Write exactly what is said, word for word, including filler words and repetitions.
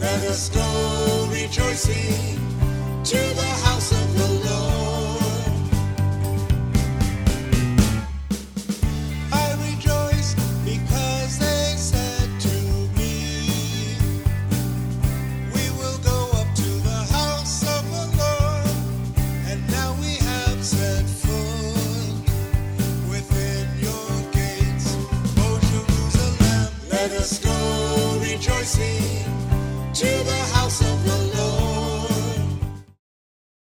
Let us go rejoicing to the house of the Lord. I rejoice because they said to me, we will go up to the house of the Lord. And now we have set foot within your gates, O Jerusalem. Let us go